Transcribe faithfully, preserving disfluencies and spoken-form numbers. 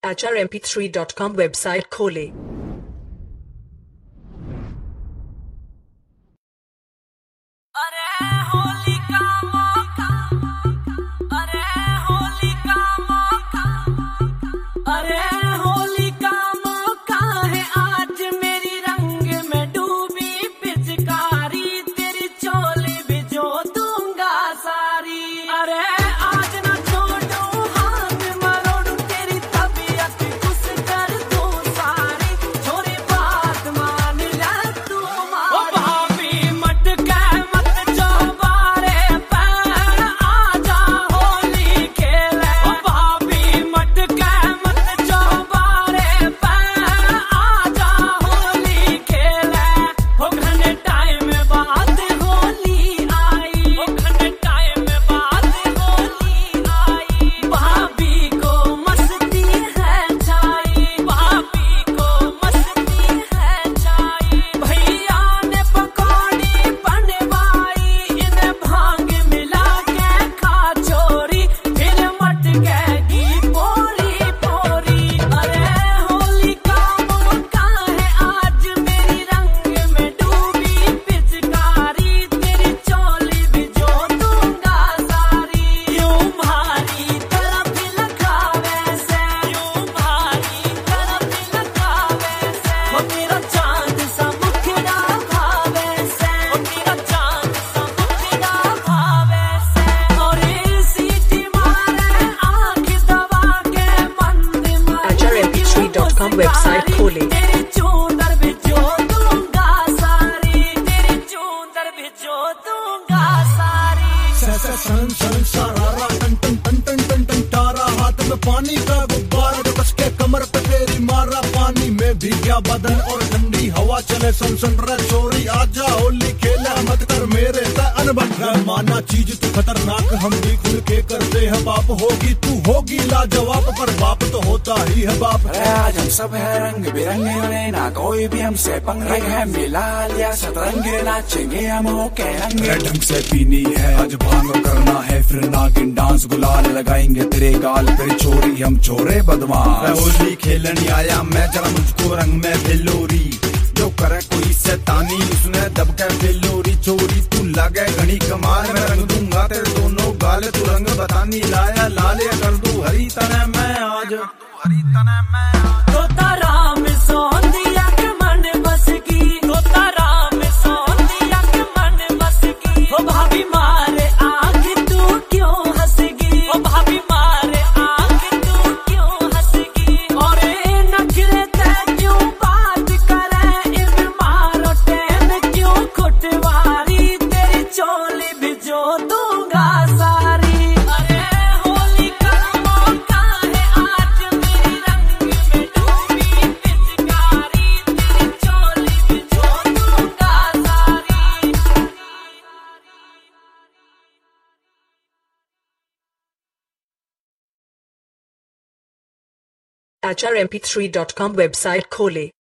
H R M P three dot com website खोलें। अरे होली का मौका, अरे होली का मौका, अरे होली का मौका है आज मेरी रंग में डूबी पिचकारी, तेरी चोली भी जो दूंगा सारी। अरे आज ना छोड़ू हाथ मरोड़ू तेरी तबीयत खुश कर दूं सारी, छोरी बात मान ले तू हमारी। भाभी मटका मत चौबारे पैर आजा होली खेले, भाभी मटका मत चौबारे पैर आजा होली खेले। हो घने टाइम बाद होली आई, हो घने टाइम बाद होली आई। भाभी को मस्ती है छाई, भाभी को मस्ती है छाई। भैया ने पकौड़ी बनवाई, इन्हें भांग मिला के खा चोरी, फिर मटकेगी पोरी पोरी। अरे होली का मौका है आज मेरी रंग में डूबी पिचकारी, तेरी चोली भी जो दूंगा सारी। यूं भारी तरफ लगा वैसे, यूं भारी तरफ लगा वैसे, वो तेरा चांद सा मुखड़ा भावे से, वो तेरा चांद सा मुखड़ा भावे से। और सीटी मारे आँख दबा के बंद H R M P three dot com website खोलें। तेरी चूंदर भी जो दूंगा सारी, तेरी चूंदर भी जो दूंगा सारी। सन सन सारा टन टन टन टन टन टन तारा, हाथ में पानी का गुब्बारा जो कस के कमर पे तेरी मारा। पानी में भी गया बदन और ठंडी हवा चले सन सन रे चोरी, आजा होली खेला मत कर मेरे से अनबन। माना चीज तू खतरनाक, हम भी खुल के करते हैं बाप। होगी तू होगी लाजवाब, पर बाप तो होता ही है बाप। अरे आज हम सब है रंग बिरंगे, ना कोई भी हमसे पंगे है। मिला लिया सतरंगे, नाचेंगे हम होके रंगे। ढंग से पीनी है आज भांग करना है, फिर नागिन डांस गुलाल लगाएंगे तेरे गाल पे चोरी, हम चोरे बदमाश। होली खेलने आया मैं, जरा मुझको रंग में फिलोरी। जो करे कोई शैतानी उसने दब के फिलोरी चोरी। तू लगे घनी कमाल, मैं रंग दूंगा तेरे दोनों गाल। तू रंग बतानी लाया लाल, या कर दू हरी तने मैं आज, हरी तने मैं आज। तोता राम सोंदिया के मन बस की, तोता राम सोंदिया के मन बस की। ओ भाभी मारे आँख तू क्यों हंसगी, ओ भाभी मारे आँख तू क्यों हंसगी। और नखरे ते क्यों बात करे, इब मारो टैन क्यों खुटवारी, तेरी चोली भी जो दूंगा सारी। अरे होली का मौका है आज मेरी रंग में डूबी पिचकारी, तेरी चोली भी जो दूंगा सारी। H R M P three dot com website खोलें।